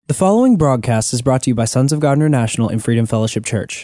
The following broadcast is brought to you by Sons of God International and Freedom Fellowship Church.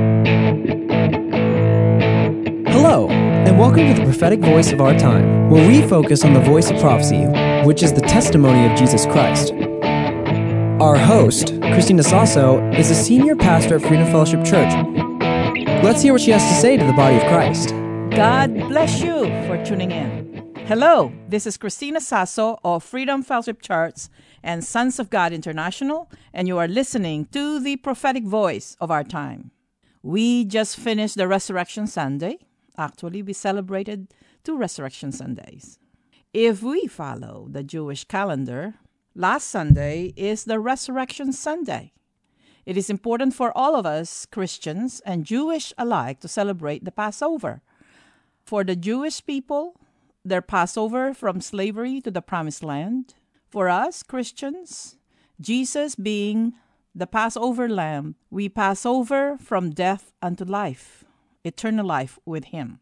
Hello, and welcome to the prophetic voice of our time, where we focus on the voice of prophecy, which is the testimony of Jesus Christ. Our host, Christina Sasso, is a senior pastor at Freedom Fellowship Church. Let's hear what she has to say to the body of Christ. God bless you for tuning in. Hello, this is Christina Sasso of Freedom Fellowship Church and Sons of God International, and you are listening to the prophetic voice of our time. We just finished the Resurrection Sunday. Actually, we celebrated 2 Resurrection Sundays. If we follow the Jewish calendar, last Sunday is the Resurrection Sunday. It is important for all of us, Christians and Jewish alike, to celebrate the Passover. For the Jewish people, their Passover from slavery to the Promised Land. For us, Christians, Jesus being the Passover Lamb, we pass over from death unto life, eternal life with Him.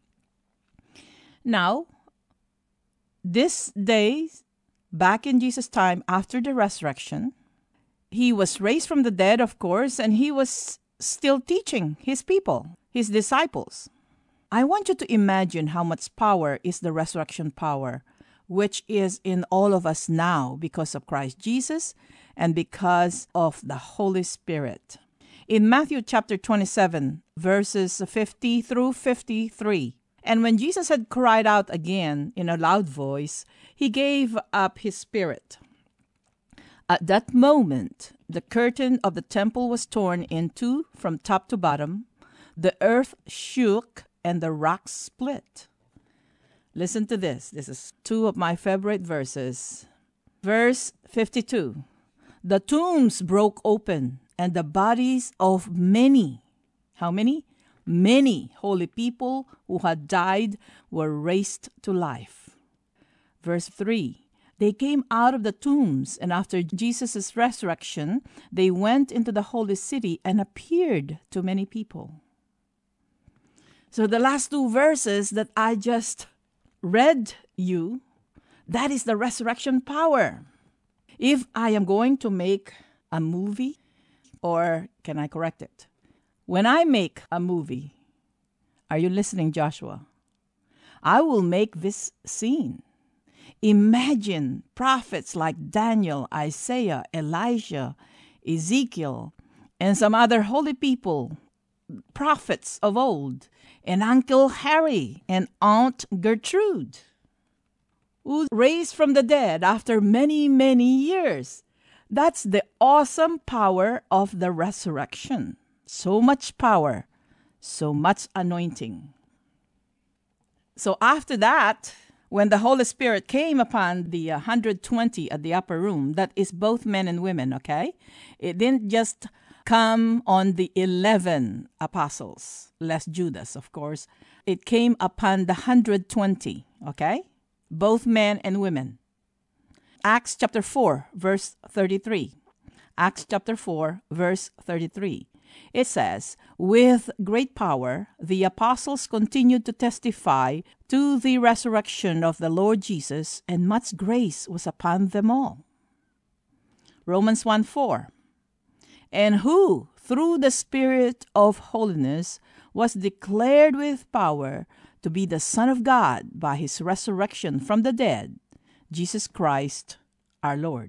Now, this day, back in Jesus' time after the resurrection, He was raised from the dead, of course, and He was still teaching His people, His disciples. I want you to imagine how much power is the resurrection power, which is in all of us now because of Christ Jesus and because of the Holy Spirit. In Matthew chapter 27, verses 50 through 53, and when Jesus had cried out again in a loud voice, He gave up His spirit. At that moment, the curtain of the temple was torn in two from top to bottom. The earth shook and the rocks split. Listen to this. This is 2 of my favorite verses. Verse 52. The tombs broke open, and the bodies of many, how many? Many holy people who had died were raised to life. Verse 3. They came out of the tombs, and after Jesus' resurrection, they went into the holy city and appeared to many people. So the last 2 verses that I just read you, that is the resurrection power. If I am going to make a movie, or can I correct it? When I make a movie, are you listening, Joshua? I will make this scene. Imagine prophets like Daniel, Isaiah, Elijah, Ezekiel, and some other holy people, prophets of old, and Uncle Harry and Aunt Gertrude, who raised from the dead after many, many years. That's the awesome power of the resurrection. So much power, so much anointing. So after that, when the Holy Spirit came upon the 120 at the upper room, that is both men and women, okay? It didn't just come on the 11 apostles, less Judas, of course. It came upon the 120, okay? Both men and women. Acts chapter 4, verse 33. Acts chapter 4, verse 33. It says, with great power, the apostles continued to testify to the resurrection of the Lord Jesus, and much grace was upon them all. Romans 1:4. And who, through the Spirit of holiness, was declared with power to be the Son of God by His resurrection from the dead, Jesus Christ our Lord.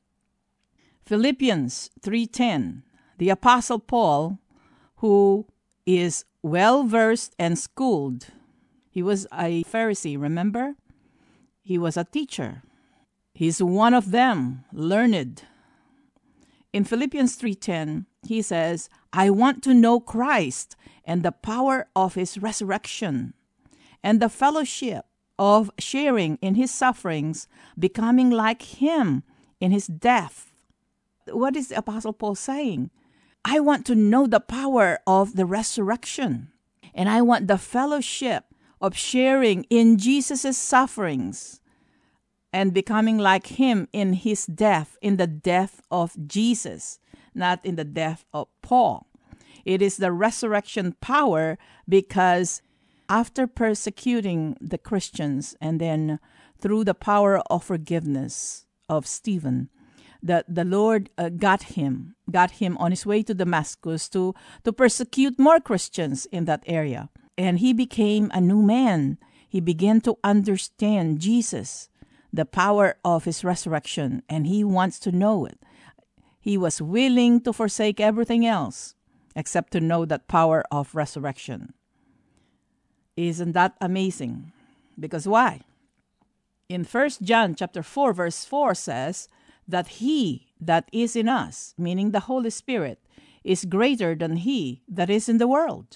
Philippians 3:10. The Apostle Paul, who is well-versed and schooled, he was a Pharisee, remember? He was a teacher. He's one of them, learned. In Philippians 3:10, he says, I want to know Christ and the power of His resurrection and the fellowship of sharing in His sufferings, becoming like Him in His death. What is the Apostle Paul saying? I want to know the power of the resurrection, and I want the fellowship of sharing in Jesus' sufferings and becoming like Him in His death, in the death of Jesus, not in the death of Paul. It is the resurrection power because after persecuting the Christians and then through the power of forgiveness of Stephen, the Lord got him on his way to Damascus to persecute more Christians in that area. And he became a new man. He began to understand Jesus, the power of his resurrection, and he wants to know it. He was willing to forsake everything else except to know that power of resurrection. Isn't that amazing? Because why? In 1 John chapter 4, verse 4 says that he that is in us, meaning the Holy Spirit, is greater than he that is in the world.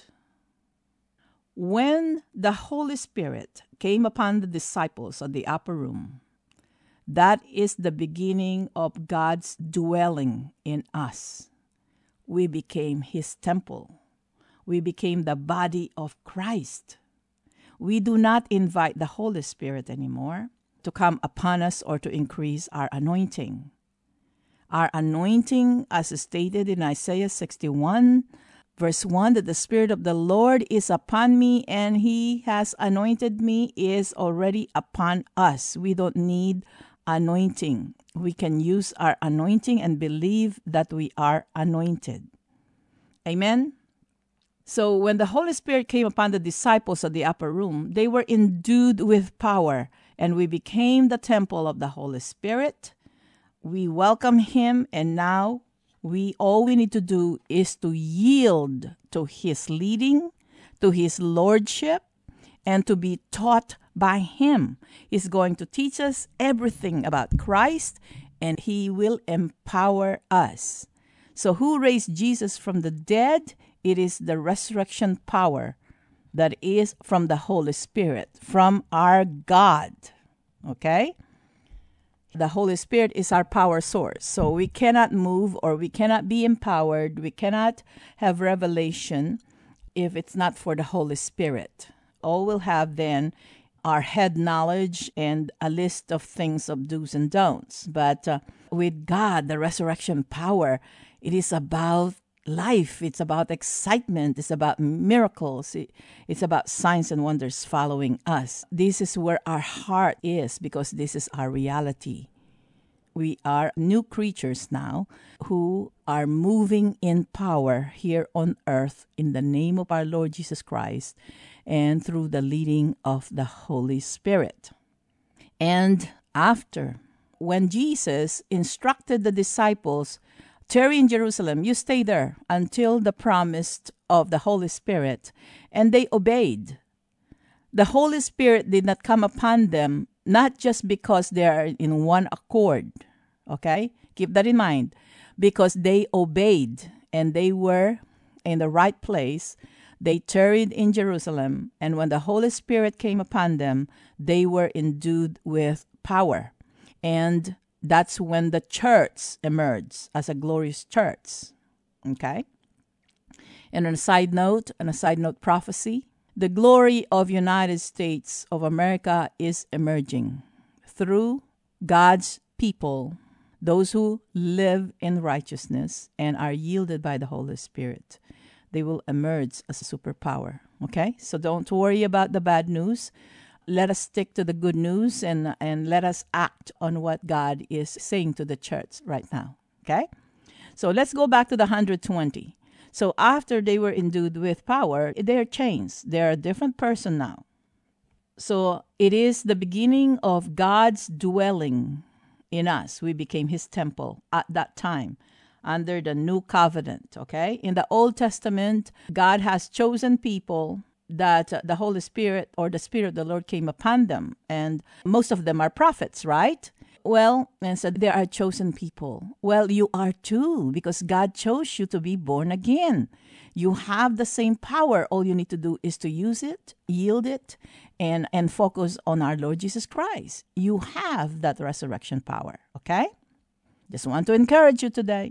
When the Holy Spirit came upon the disciples at the upper room, that is the beginning of God's dwelling in us. We became his temple. We became the body of Christ. We do not invite the Holy Spirit anymore to come upon us or to increase our anointing. Our anointing, as stated in Isaiah 61, verse 1, that the Spirit of the Lord is upon me and he has anointed me, is already upon us. We don't need anointing. We can use our anointing and believe that we are anointed. Amen? So when the Holy Spirit came upon the disciples at the upper room, they were endued with power, and we became the temple of the Holy Spirit. We welcome him, and now all we need to do is to yield to his leading, to his lordship, and to be taught by him. He's going to teach us everything about Christ, and he will empower us. So who raised Jesus from the dead? It is the resurrection power that is from the Holy Spirit, from our God. Okay? The Holy Spirit is our power source. So we cannot move, or we cannot be empowered, we cannot have revelation if it's not for the Holy Spirit. All we'll have then are head knowledge and a list of things of do's and don'ts. But with God, the resurrection power, it is about life. It's about excitement. It's about miracles. It's about signs and wonders following us. This is where our heart is, because this is our reality. We are new creatures now who are moving in power here on earth in the name of our Lord Jesus Christ and through the leading of the Holy Spirit. And after, when Jesus instructed the disciples, tarry in Jerusalem, you stay there until the promise of the Holy Spirit. And they obeyed. The Holy Spirit did not come upon them, not just because they are in one accord. Okay? Keep that in mind. Because they obeyed and they were in the right place. They tarried in Jerusalem. And when the Holy Spirit came upon them, they were endued with power. And that's when the church emerged as a glorious church. Okay? And on a side note prophecy, the glory of United States of America is emerging through God's people, those who live in righteousness and are yielded by the Holy Spirit. They will emerge as a superpower. Okay? So don't worry about the bad news. Let us stick to the good news and let us act on what God is saying to the church right now. Okay? So let's go back to the 120. So after they were endued with power, they're changed. They're a different person now. So it is the beginning of God's dwelling in us. We became his temple at that time under the new covenant. Okay? In the Old Testament, God has chosen people that the Holy Spirit or the Spirit of the Lord came upon them. And most of them are prophets, right? Well, and so they are chosen people. Well, you are too, because God chose you to be born again. You have the same power. All you need to do is to use it, yield it, and focus on our Lord Jesus Christ. You have that resurrection power, okay? Just want to encourage you today.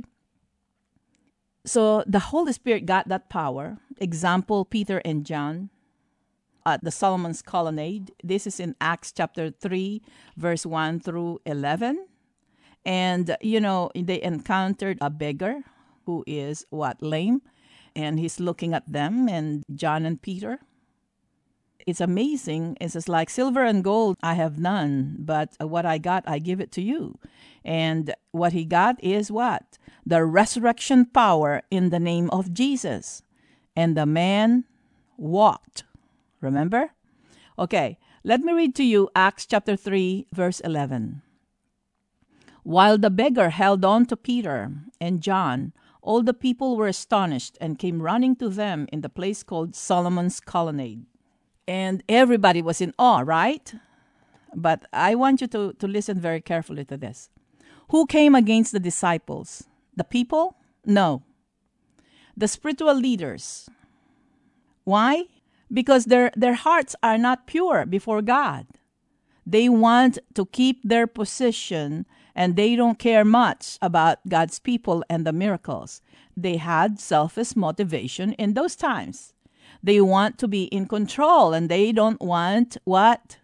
So the Holy Spirit got that power. Example, Peter and John at the Solomon's Colonnade. This is in Acts chapter 3, verse 1 through 11. And, they encountered a beggar who is, lame. And he's looking at them, and John and Peter. it's amazing. It's just like silver and gold I have none, but what I got, I give it to you. And what he got is what? The resurrection power in the name of Jesus. And the man walked. Remember? Okay, let me read to you Acts chapter 3, verse 11. While the beggar held on to Peter and John, all the people were astonished and came running to them in the place called Solomon's Colonnade. And everybody was in awe, right? But I want you to listen very carefully to this. Who came against the disciples? The people? No. The spiritual leaders. Why? Because their hearts are not pure before God. They want to keep their position, and they don't care much about God's people and the miracles. They had selfish motivation in those times. They want to be in control, and they don't want what?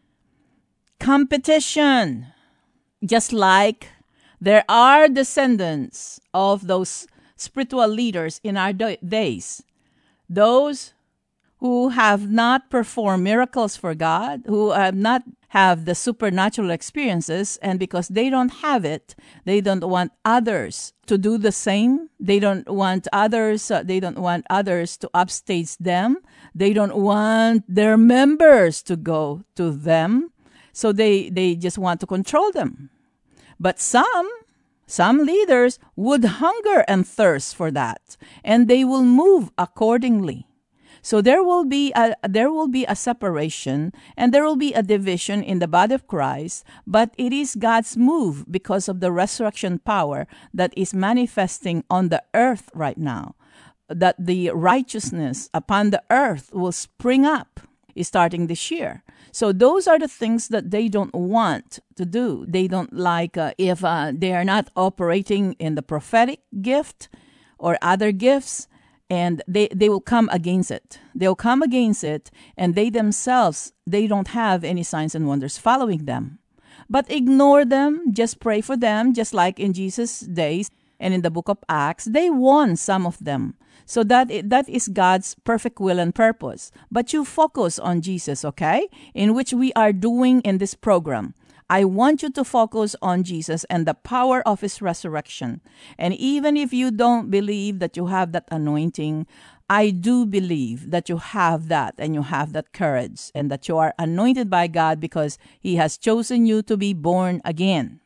Competition. Just like there are descendants of those spiritual leaders in our days. Those who have not performed miracles for God, who have not have the supernatural experiences, and because they don't have it, they don't want others to do the same. They don't want others to upstage them. They don't want their members to go to them. So they just want to control them. But some leaders would hunger and thirst for that, and they will move accordingly. So there will be a separation, and there will be a division in the body of Christ, but it is God's move because of the resurrection power that is manifesting on the earth right now, that the righteousness upon the earth will spring up starting this year. So those are the things that they don't want to do. They don't like if they are not operating in the prophetic gift or other gifts, and they will come against it. They'll come against it, and they themselves, they don't have any signs and wonders following them. But ignore them, just pray for them, just like in Jesus' days and in the book of Acts, they won some of them. So that is God's perfect will and purpose. But you focus on Jesus, okay? In which we are doing in this program. I want you to focus on Jesus and the power of His resurrection. And even if you don't believe that you have that anointing, I do believe that you have that, and you have that courage, and that you are anointed by God because He has chosen you to be born again.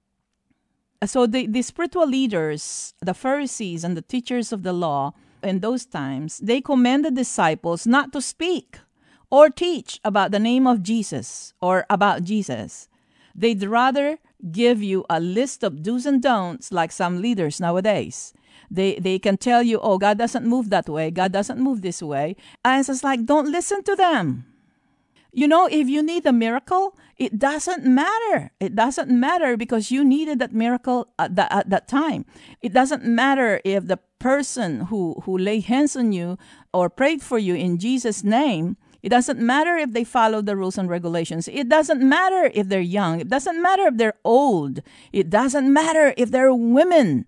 So the spiritual leaders, the Pharisees and the teachers of the law in those times, they commanded disciples not to speak or teach about the name of Jesus or about Jesus. They'd rather give you a list of do's and don'ts like some leaders nowadays. They can tell you, oh, God doesn't move that way. God doesn't move this way. And it's just like, don't listen to them. You know, if you need a miracle, it doesn't matter. It doesn't matter because you needed that miracle at that time. It doesn't matter if the person who laid hands on you or prayed for you in Jesus' name. It doesn't matter if they follow the rules and regulations. It doesn't matter if they're young. It doesn't matter if they're old. It doesn't matter if they're women.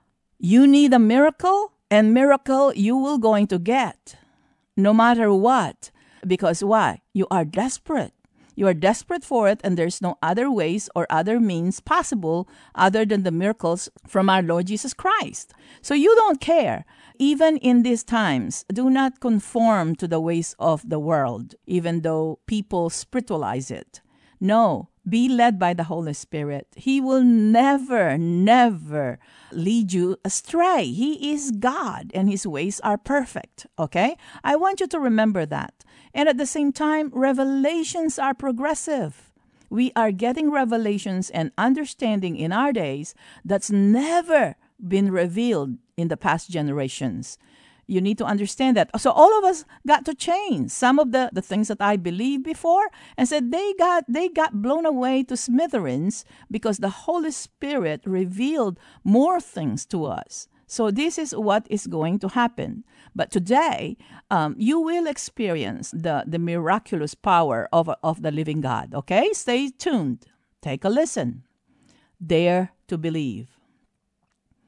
You need a miracle, and miracle you will going to get, no matter what. Because why? You are desperate. You are desperate for it, and there's no other ways or other means possible other than the miracles from our Lord Jesus Christ. So you don't care. Even in these times, do not conform to the ways of the world, even though people spiritualize it. No, be led by the Holy Spirit. He will never, never lead you astray. He is God, and His ways are perfect. Okay? I want you to remember that. And at the same time, revelations are progressive. We are getting revelations and understanding in our days that's never been revealed in the past generations. You need to understand that. So all of us got to change. Some of the things that I believed before, and said they got blown away to smithereens because the Holy Spirit revealed more things to us. So this is what is going to happen. But today, you will experience the miraculous power of the living God. Okay? Stay tuned. Take a listen. Dare to believe.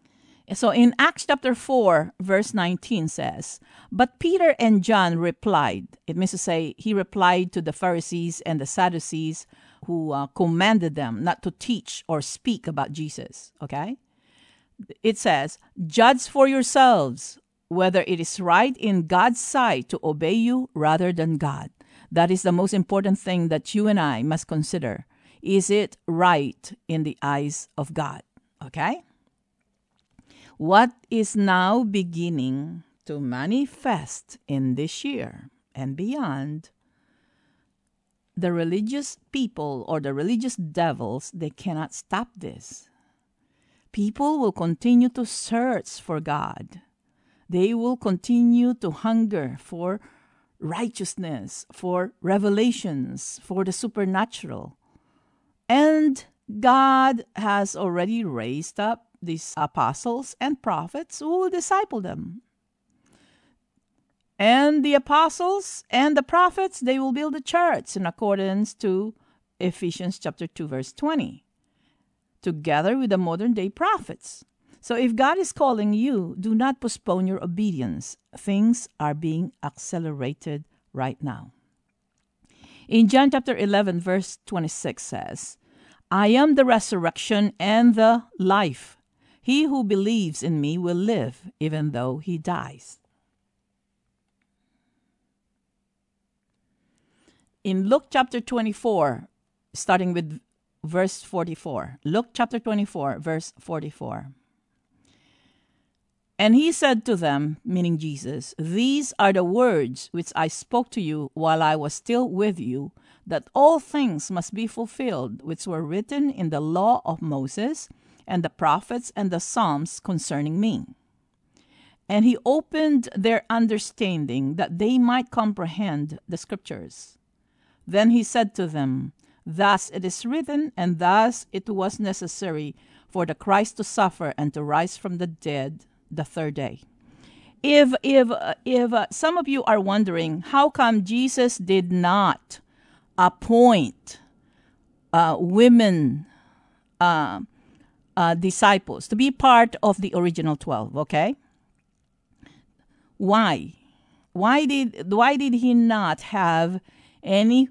So in Acts chapter 4, verse 19 says, "But Peter and John replied." It means to say, he replied to the Pharisees and the Sadducees who commanded them not to teach or speak about Jesus. Okay? It says, "Judge for yourselves whether it is right in God's sight to obey you rather than God." That is the most important thing that you and I must consider. Is it right in the eyes of God? Okay? What is now beginning to manifest in this year and beyond, the religious people or the religious devils, they cannot stop this. People will continue to search for God. They will continue to hunger for righteousness, for revelations, for the supernatural. And God has already raised up these apostles and prophets who will disciple them. And the apostles and the prophets, they will build a church in accordance to Ephesians chapter 2, verse 20, together with the modern day prophets. So if God is calling you, do not postpone your obedience. Things are being accelerated right now. In John chapter 11, verse 26 says, "I am the resurrection and the life. He who believes in me will live even though he dies." In Luke chapter 24, starting with verse 44. Luke chapter 24, verse 44. "And he said to them," meaning Jesus, "These are the words which I spoke to you while I was still with you, that all things must be fulfilled which were written in the law of Moses and the prophets and the Psalms concerning me. And he opened their understanding that they might comprehend the scriptures. Then he said to them, Thus it is written, and thus it was necessary for the Christ to suffer and to rise from the dead the third day." If some of you are wondering, how come Jesus did not appoint women disciples to be part of the original 12, okay? Why? Why did he not have any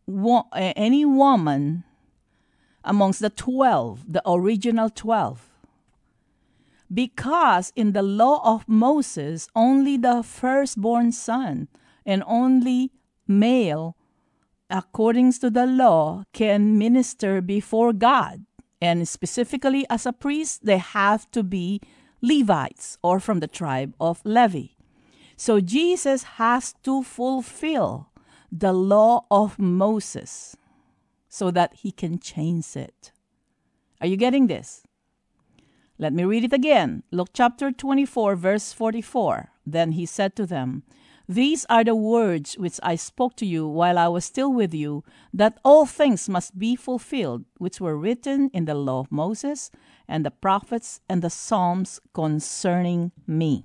woman amongst the 12, the original 12? Because in the law of Moses, only the firstborn son and only male, according to the law, can minister before God. And specifically as a priest, they have to be Levites or from the tribe of Levi. So Jesus has to fulfill the law of Moses so that he can change it. Are you getting this? Let me read it again. Luke chapter 24, verse 44. "Then he said to them, These are the words which I spoke to you while I was still with you, that all things must be fulfilled, which were written in the law of Moses and the prophets and the Psalms concerning me."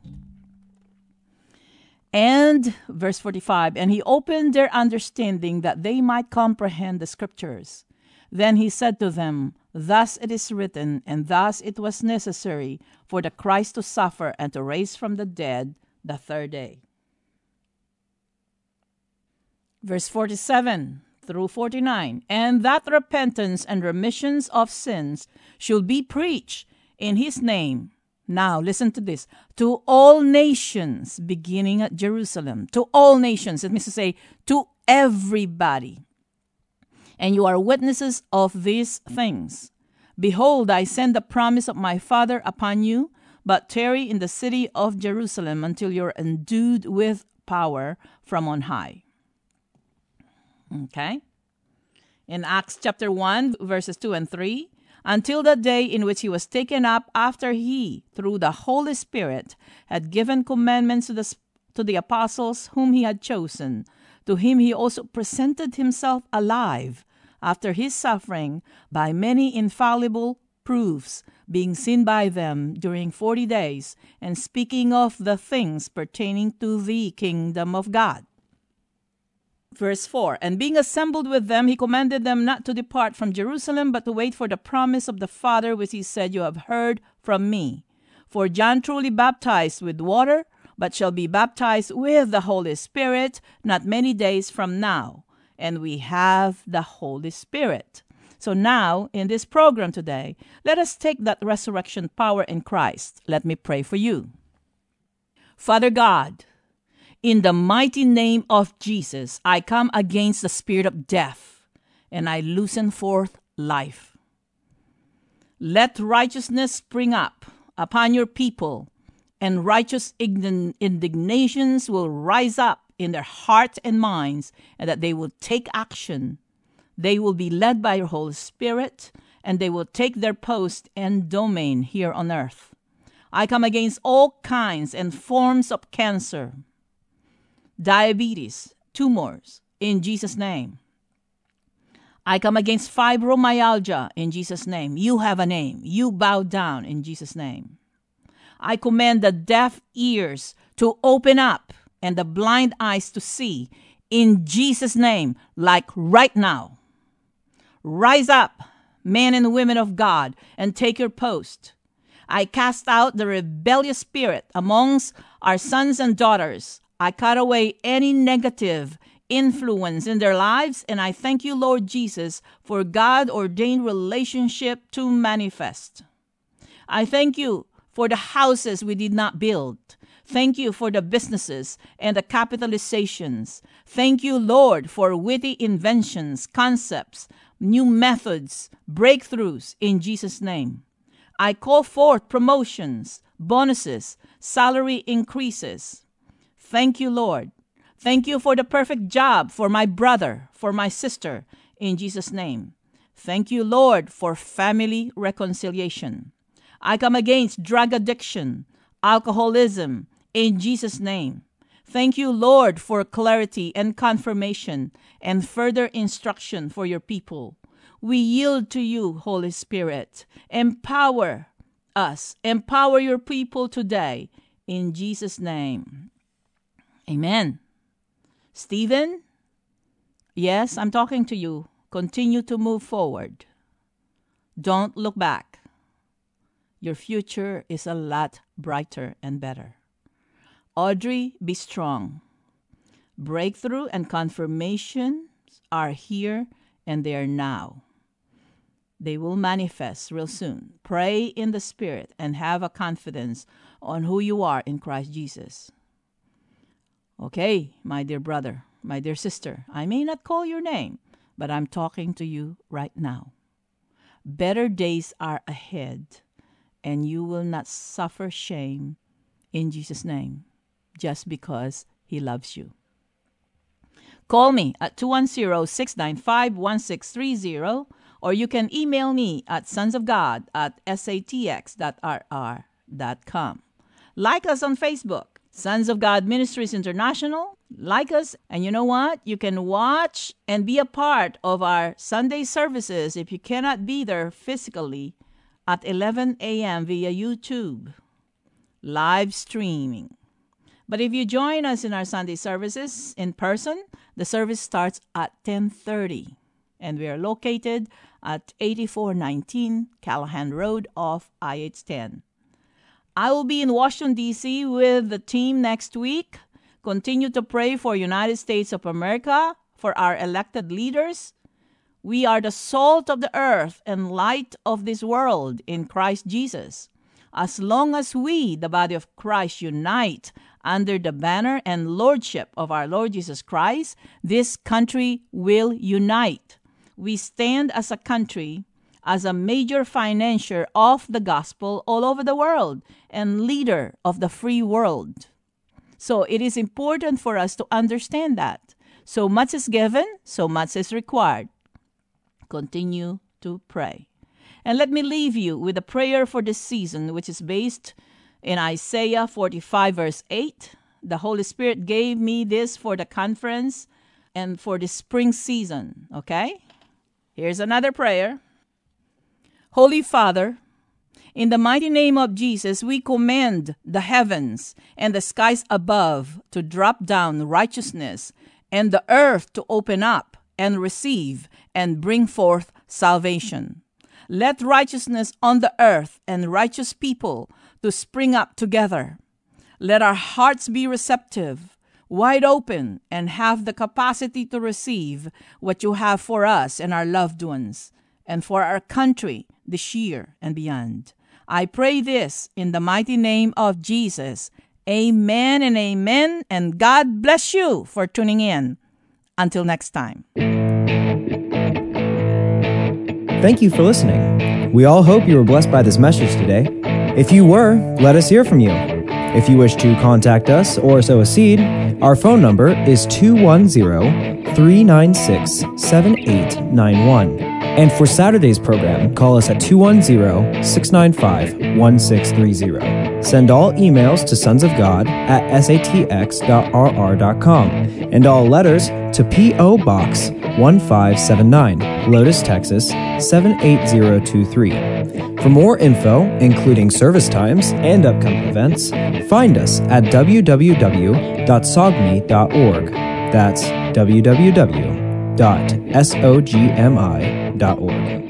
And verse 45, "And he opened their understanding that they might comprehend the scriptures. Then he said to them, Thus it is written, and thus it was necessary for the Christ to suffer and to rise from the dead the third day." Verse 47 through 49, "And that repentance and remissions of sins should be preached in his name." Now, listen to this. "To all nations, beginning at Jerusalem." To all nations. It means to say, to everybody. "And you are witnesses of these things. Behold, I send the promise of my Father upon you, but tarry in the city of Jerusalem until you're endued with power from on high." Okay? In Acts chapter 1, verses 2 and 3, "Until the day in which he was taken up, after he, through the Holy Spirit, had given commandments to the apostles whom he had chosen. To him he also presented himself alive after his suffering by many infallible proofs, being seen by them during 40 days, and speaking of the things pertaining to the kingdom of God." Verse 4, "And being assembled with them, he commanded them not to depart from Jerusalem, but to wait for the promise of the Father, which he said, You have heard from me. For John truly baptized with water, but shall be baptized with the Holy Spirit not many days from now. And we have the Holy Spirit. So now, in this program today, let us take that resurrection power in Christ. Let me pray for you. Father God, in the mighty name of Jesus, I come against the spirit of death, and I loosen forth life. Let righteousness spring up upon your people, and righteous indignations will rise up in their hearts and minds, and that they will take action. They will be led by your Holy Spirit, and they will take their post and domain here on earth. I come against all kinds and forms of cancer, diabetes, tumors, in Jesus' name. I come against fibromyalgia in Jesus' name. You have a name. You bow down in Jesus' name. I command the deaf ears to open up and the blind eyes to see in Jesus' name, like right now. Rise up, men and women of God, and take your post. I cast out the rebellious spirit amongst our sons and daughters. I cut away any negative influence in their lives, and I thank you, Lord Jesus, for God-ordained relationship to manifest. I thank you for the houses we did not build. Thank you for the businesses and the capitalizations. Thank you, Lord, for witty inventions, concepts, new methods, breakthroughs in Jesus' name. I call forth promotions, bonuses, salary increases. Thank you, Lord. Thank you for the perfect job for my brother, for my sister, in Jesus' name. Thank you, Lord, for family reconciliation. I come against drug addiction, alcoholism, in Jesus' name. Thank you, Lord, for clarity and confirmation and further instruction for your people. We yield to you, Holy Spirit. Empower us. Empower your people today. In Jesus' name. Amen. Stephen? Yes, I'm talking to you. Continue to move forward. Don't look back. Your future is a lot brighter and better. Audrey, be strong. Breakthrough and confirmations are here and they are now. They will manifest real soon. Pray in the Spirit and have a confidence on who you are in Christ Jesus. Okay, my dear brother, my dear sister, I may not call your name, but I'm talking to you right now. Better days are ahead, and you will not suffer shame in Jesus' name, just because He loves you. Call me at 210-695-1630, or you can email me at sonsofgod@satx.rr.com. Like us on Facebook, Sons of God Ministries International. Like us, and you know what? You can watch and be a part of our Sunday services if you cannot be there physically at 11 a.m. via YouTube, live streaming. But if you join us in our Sunday services in person, the service starts at 10:30, and we are located at 8419 Callahan Road off I-810. I will be in Washington, D.C. with the team next week. Continue to pray for United States of America, for our elected leaders. We are the salt of the earth and light of this world in Christ Jesus. As long as we, the body of Christ, unite under the banner and lordship of our Lord Jesus Christ, this country will unite. We stand as a country, as a major financier of the gospel all over the world and leader of the free world. So it is important for us to understand that. So much is given, so much is required. Continue to pray. And let me leave you with a prayer for this season, which is based in Isaiah 45, verse 8. The Holy Spirit gave me this for the conference and for the spring season. Okay? Here's another prayer. Holy Father, in the mighty name of Jesus, we command the heavens and the skies above to drop down righteousness and the earth to open up and receive and bring forth salvation. Let righteousness on the earth and righteous people to spring up together. Let our hearts be receptive, wide open, and have the capacity to receive what you have for us and our loved ones, and for our country this year and beyond. I pray this in the mighty name of Jesus. Amen and amen, and God bless you for tuning in. Until next time. Thank you for listening. We all hope you were blessed by this message today. If you were, let us hear from you. If you wish to contact us or sow a seed, our phone number is 210-396-7891. And for Saturday's program, call us at 210-695-1630. Send all emails to sonsofgod@satx.rr.com and all letters to P.O. Box 1579, Lotus, Texas 78023. For more info, including service times and upcoming events, find us at www.sogmi.org. That's www.sogmi.org.